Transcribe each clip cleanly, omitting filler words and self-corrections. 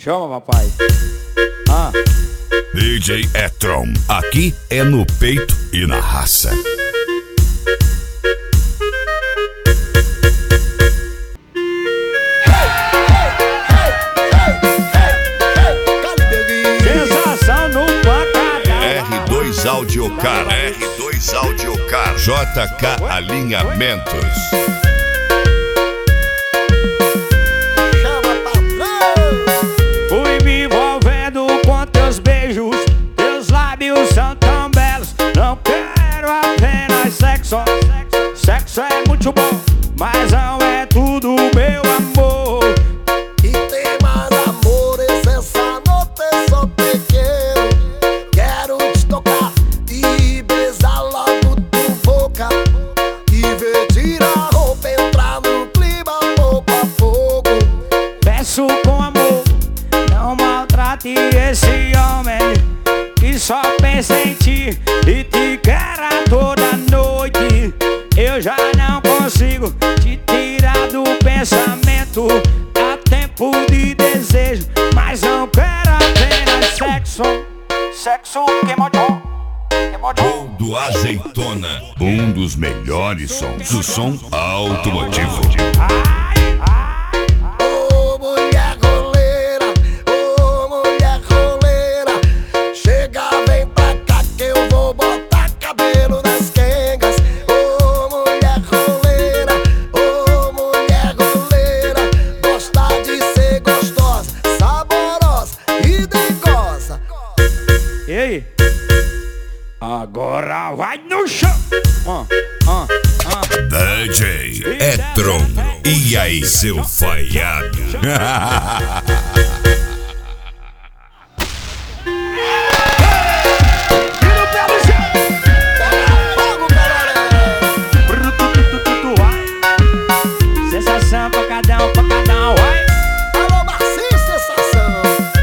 Chama, papai. DJ E-Tron, aqui é no peito e na raça. Sensação no pancadão. R2 Audiocar, R2 Audiocar, JK Alinhamentos. Fui me envolvendo com teus beijos, teus lábios são tão belos. Não quero apenas sexo, sexo é muito bom, mas não é tudo, meu amor. E tem mais amores, essa noite só te quero. Quero te tocar e besar logo tua boca, e ver tirar a roupa, entrar no clima pouco a pouco. Peço com amor, não maltrate esse homem que só pensa em ti e te quer a toda noite. Eu já não consigo te tirar do pensamento. Há tempo de desejo, mas não quero apenas sexo. Sexo queimodão, queimodão. Do Azeitona, um dos melhores sons do som automotivo. Ô mulher roleira, ô mulher roleira, chega, vem pra cá que eu vou botar cabelo nas quengas. Ô mulher roleira, gosta de ser gostosa, saborosa e dengosa. E aí? Agora vai no chão. DJ E-Tron, e aí seu falhado? Sensação pancadão, pancadão, vai. Alô, Marcinho, sensação.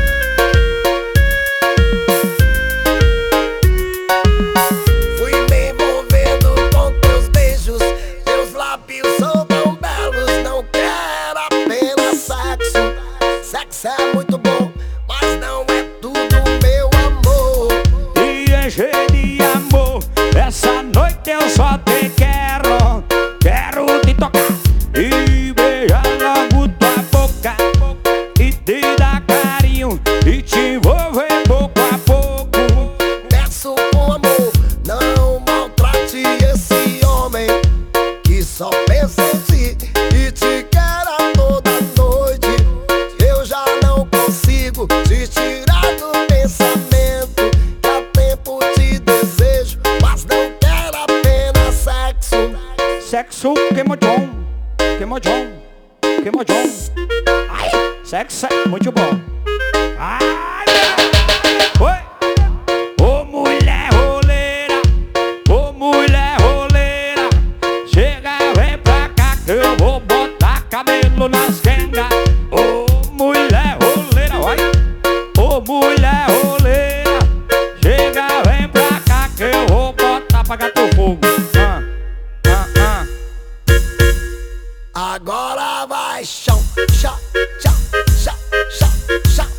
Fui me envolvendo com teus beijos, teus lábios são tão belos. Não quero apenas sexo, sexo é muito bom, mas não é tudo, meu amor. E encher de amor, essa noite eu só te quero. Quero te tocar e beijar logo tua boca, e te dar carinho e te envolver pouco a pouco. Peço com amor, não maltrate esse homem que só pensa em ti e te quer a toda noite. Eu já não consigo te tirar do pensamento. Há tempo de desejo, mas não quero apenas sexo. Sexo queimodão, queimodão, queimodão. Ai, sexo é muito bom. Ai, oi. Ô mulher roleira, ô mulher roleira, chega, vem pra cá que eu vou botar cabelo nas quengas. Ô mulher roleira, vai. Ô mulher roleira, chega, vem pra cá que eu vou botar apagar teu fogo. Agora vai chão, chá, chá, chá, chá, chá.